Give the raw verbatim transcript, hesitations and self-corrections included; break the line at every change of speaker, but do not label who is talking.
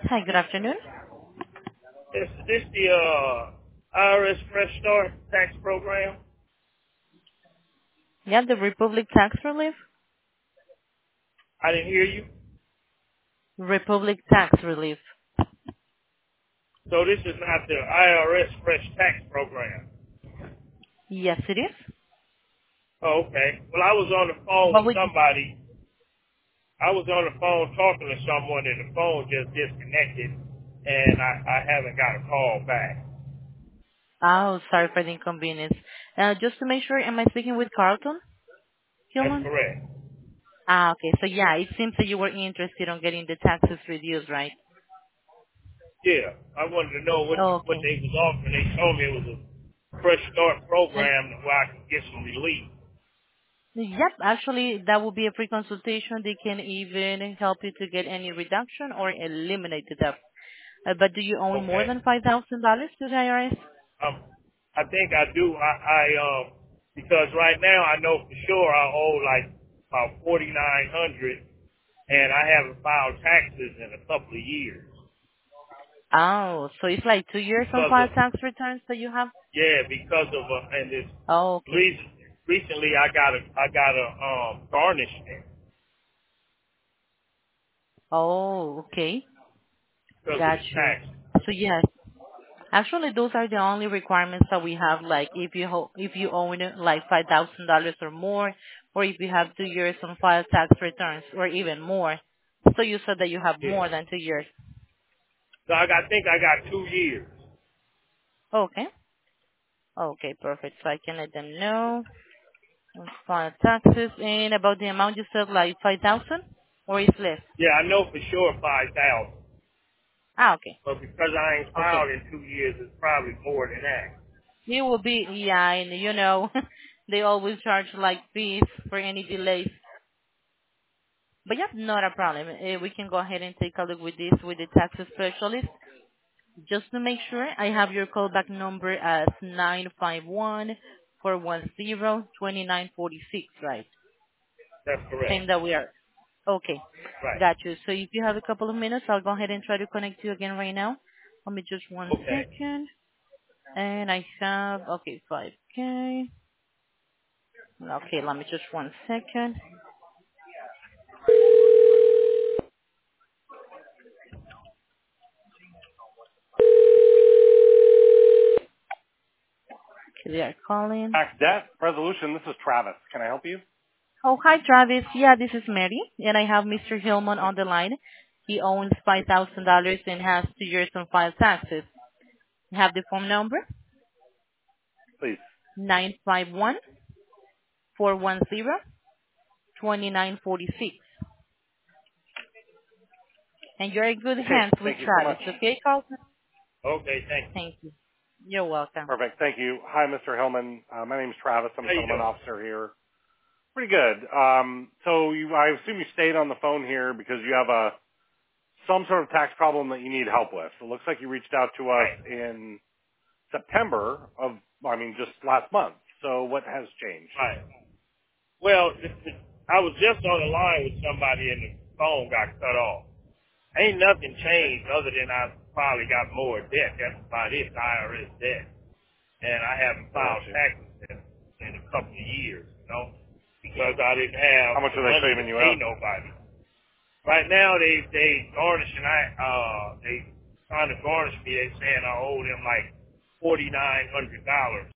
Hi, good afternoon.
Is this the uh, I R S Fresh Start tax program?
Yeah, the Republic Tax Relief?
I didn't hear you.
Republic Tax Relief.
So this is not the I R S Fresh Tax Program.
Yes, it is.
Oh, okay. Well, I was on the phone
But
with
we,
somebody. I was on the phone talking to someone, and the phone just disconnected, and I, I haven't got a call back.
oh, sorry for the inconvenience. Uh, just to make sure, am I speaking with Carlton
That's
Hillman?
correct.
Ah, okay. So yeah, it seems that you were interested on getting the taxes reduced, right?
Yeah, I wanted to know what what
Okay.
they was offering. They told me it was a Fresh Start
And,
program where I could get some relief.
yep, actually, that will be a free consultation. They can even help you to get any reduction or eliminate the debt. Uh, but do you own more
Okay.
than five thousand dollars to the I R S?
Um, I think I do. I, I um because right now I know for sure I owe like about forty nine hundred, and I haven't filed taxes in a couple of years
Oh, so it's like two years on
because
file
of
tax returns that you have?
yeah because of uh, and this
Oh, okay.
reason recently I got a I got a um garnishment
Oh, okay.
because of
Got
the
you.
tax.
So yes, actually those are the only requirements that we have, like if you ho- if you own it, like five thousand dollars or more, or if you have two years on file tax returns or even more. So you said that you have
Yeah,
more than two years.
so I got I think I got two years.
Okay. Okay, perfect. So I can let them know. On file taxes and about the amount you said, like five thousand or is less?
Yeah, I know for sure five thousand,
Ah, okay.
but because I ain't
Okay.
filed in two years, it's probably more than that.
It will be, yeah, and you know, they always charge like fees for any delays. But yeah, not a problem. Uh, we can go ahead and take a look with this with the tax specialist. Just to make sure, I have your callback number as nine five one four one zero two nine four six, right?
That's
Same
correct.
that we are. Okay,
Right.
got you. So if you have a couple of minutes, I'll go ahead and try to connect you again right now. Let me just one
Okay.
second. And I have, okay, five K. Okay, let me just one second. Okay, they are calling.
Tax debt resolution. This is Travis. Can I help you?
Oh, hi, Travis. Yeah, this is Mary, and I have Mister Hillman on the line. He owns five thousand dollars and has two years on file taxes. You have the phone number?
Please.
nine five one four one zero two nine four six. And you're in good
Okay.
hands with
Thank you so
Travis,
much.
okay, Carlton?
Okay, thank you.
Thank you. You're welcome.
Perfect. Thank you. Hi, Mister Hillman. Uh, my name is Travis. I'm a
How you
settlement
doing?
officer here. Pretty good. Um, so you, I assume you stayed on the phone here because you have a some sort of tax problem that you need help with. It looks like you reached out to us
Right.
in September of, I mean, just last month. So what has changed?
Right. Well, th- th- I was just on the line with somebody and the phone got cut off. Ain't nothing
Okay.
changed other than I probably got more debt. That's about it, I R S debt. And I haven't
I got
filed
you.
taxes in, in a couple of years, you know, because I didn't have
How much
the
are they
money to
saving you
pay
out?
nobody. Right now, they they garnishing. I uh they trying to garnish me. They saying I owe them like forty nine hundred dollars